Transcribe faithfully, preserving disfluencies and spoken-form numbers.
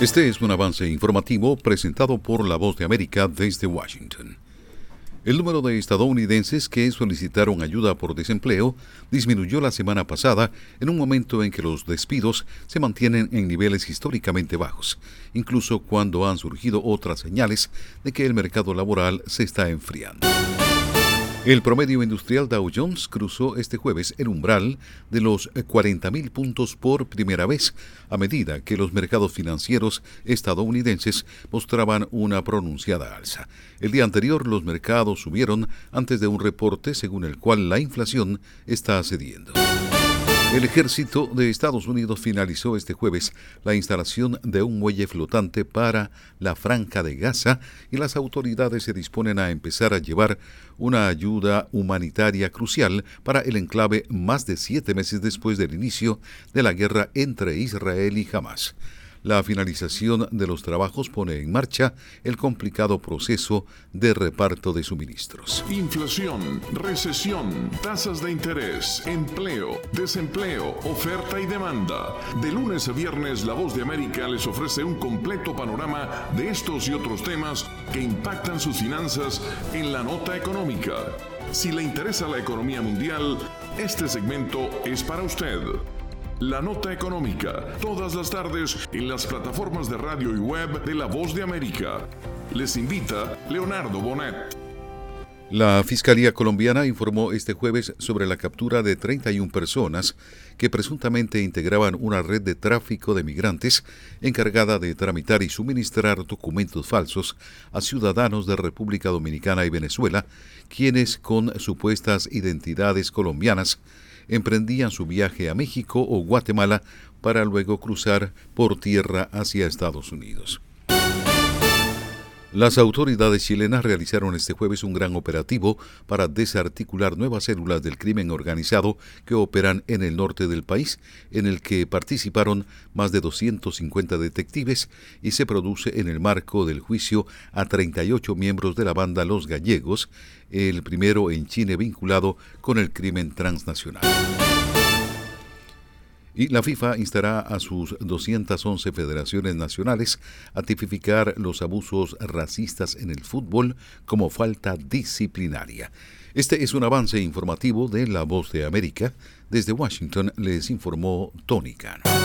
Este es un avance informativo presentado por La Voz de América desde Washington. El número de estadounidenses que solicitaron ayuda por desempleo disminuyó la semana pasada en un momento en que los despidos se mantienen en niveles históricamente bajos, incluso cuando han surgido otras señales de que el mercado laboral se está enfriando. El promedio industrial Dow Jones cruzó este jueves el umbral de los cuarenta mil puntos por primera vez, a medida que los mercados financieros estadounidenses mostraban una pronunciada alza. El día anterior los mercados subieron antes de un reporte según el cual la inflación está cediendo. El ejército de Estados Unidos finalizó este jueves la instalación de un muelle flotante para la Franja de Gaza y las autoridades se disponen a empezar a llevar una ayuda humanitaria crucial para el enclave más de siete meses después del inicio de la guerra entre Israel y Hamás. La finalización de los trabajos pone en marcha el complicado proceso de reparto de suministros. Inflación, recesión, tasas de interés, empleo, desempleo, oferta y demanda. De lunes a viernes, La Voz de América les ofrece un completo panorama de estos y otros temas que impactan sus finanzas en la nota económica. Si le interesa la economía mundial, este segmento es para usted. La Nota Económica, todas las tardes en las plataformas de radio y web de La Voz de América. Les invita Leonardo Bonet. La Fiscalía colombiana informó este jueves sobre la captura de treinta y una personas que presuntamente integraban una red de tráfico de migrantes encargada de tramitar y suministrar documentos falsos a ciudadanos de República Dominicana y Venezuela, quienes con supuestas identidades colombianas emprendían su viaje a México o Guatemala para luego cruzar por tierra hacia Estados Unidos. Las autoridades chilenas realizaron este jueves un gran operativo para desarticular nuevas células del crimen organizado que operan en el norte del país, en el que participaron más de doscientos cincuenta detectives y se produce en el marco del juicio a treinta y ocho miembros de la banda Los Gallegos, el primero en Chile vinculado con el crimen transnacional. Y la FIFA instará a sus doscientas once federaciones nacionales a tipificar los abusos racistas en el fútbol como falta disciplinaria. Este es un avance informativo de La Voz de América. Desde Washington les informó Tony Cano.